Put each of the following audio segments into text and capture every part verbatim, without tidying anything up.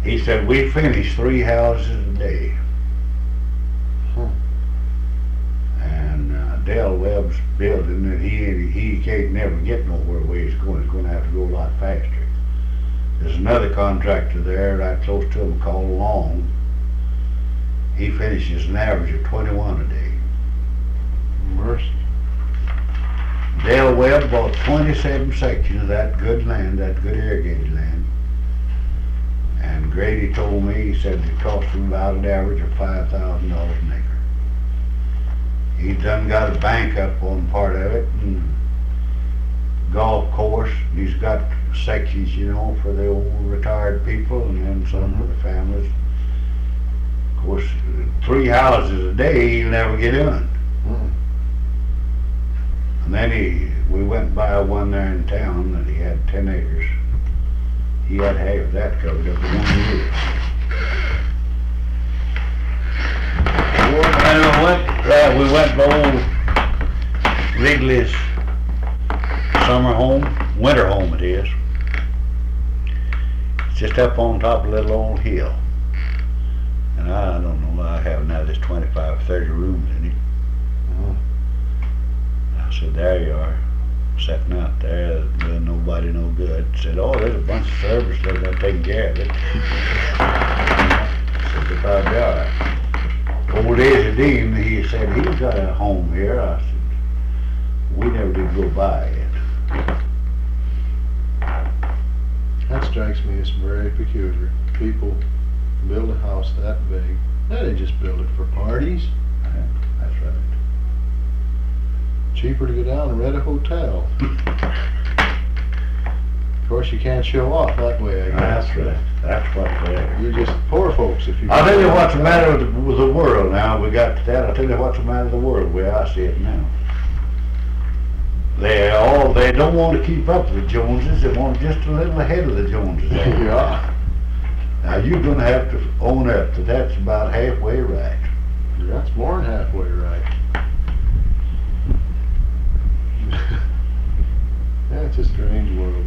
He said, we finish three houses a day. Hmm. And uh, Dale Webb's building, and he he can't never get nowhere where he's going. He's going to have to go a lot faster. There's another contractor there right close to him called Long. He finishes an average of twenty-one a day. Mercy. Dale Webb bought twenty-seven sections of that good land, that good irrigated land. And Grady told me, he said it cost him about an average of five thousand dollars an acre. He done got a bank up on part of it, and golf course. He's got sections, you know, for the old retired people, and then some Mm-hmm. for the families. Of course, three houses a day, he'll never get in. Mm. And then he, we went by one there in town that he had ten acres. He had half of that covered up in one year. And we went, uh, we went to old Wrigley's summer home, winter home it is. It's just up on top of a little old hill. And I don't know, I have now there's twenty-five, thirty rooms in it. Mm. I said, there you are, sitting out there, doing nobody no good. Said, oh, there's a bunch of servers that are taking care of it. I said, they'll probably be all right. Old Daisy Dean, he said, he's got a home here. I said, we never did go by it. That strikes me as very peculiar. People build a house that big. They didn't just build it for parties. Yeah, that's right. Cheaper to go down and rent a hotel. Of course, you can't show off that way, I guess. That's right. That's what's there. You're just poor folks if you... I'll tell you what's the matter with the, with the world now. We got to that. I'll tell you what's the matter with the world, the way I see it now. They all, they don't want to keep up with the Joneses. They want just a little ahead of the Joneses. Yeah. Now you're going to have to own up that that's about halfway right. That's more than halfway right. Yeah, it's a strange world.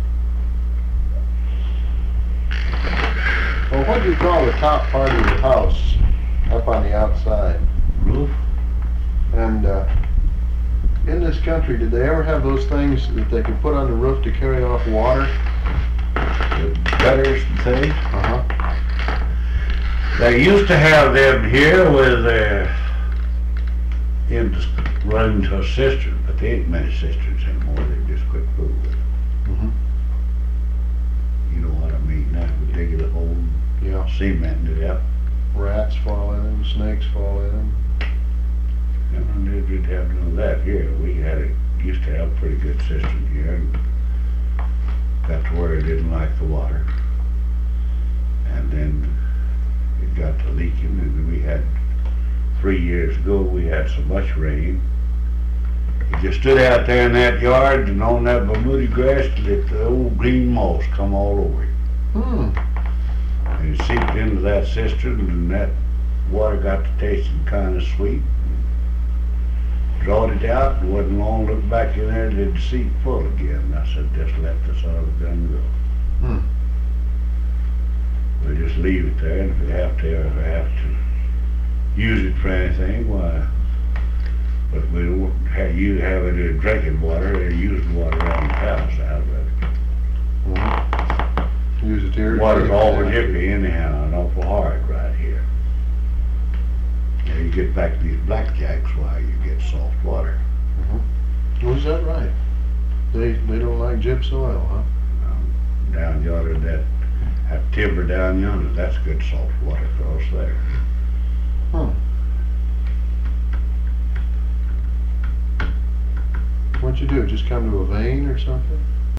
Well, what do you call the top part of your house up on the outside? Roof? And uh, in this country, did they ever have those things that they could put on the roof to carry off water? The gutters and things. Uh-huh. They used to have them here with uh, in running to a cistern, but they ain't many cisterns anymore. They just quit fooling with it. Mm-hmm. You know what I mean? Now we dig a hole, Yeah. cementing it up. Rats fall in them, snakes fall in them. And they didn't have none of that here. We had a, used to have a pretty good cistern here. And got to where it didn't like the water. And then it got to leaking, and we had, three years ago, we had so much rain. You just stood out there in that yard and on that Bermuda grass, let the old green moss come all over it. Hmm. And it seeped into that cistern, and that water got to tasting kind of sweet. Drawed it out, and wasn't long, looked back in there, and it'd seep full again. I said, just let the son of a gun go. Hmm. We'll just leave it there, and if we have to, if we have to use it for anything, why, but we don't have, you have it as drinking water, or using water around the house out of it. Mm-hmm. Use it here. Water's always iffy anyhow, and awful hard right here. Now you get back to these blackjacks, why you get soft water. Mm-hmm. Was that right? They they don't like gyp soil, huh? Um, down yonder, that, that timber down yonder, that's good soft water across there. Huh. What'd you do? Just come to a vein or something?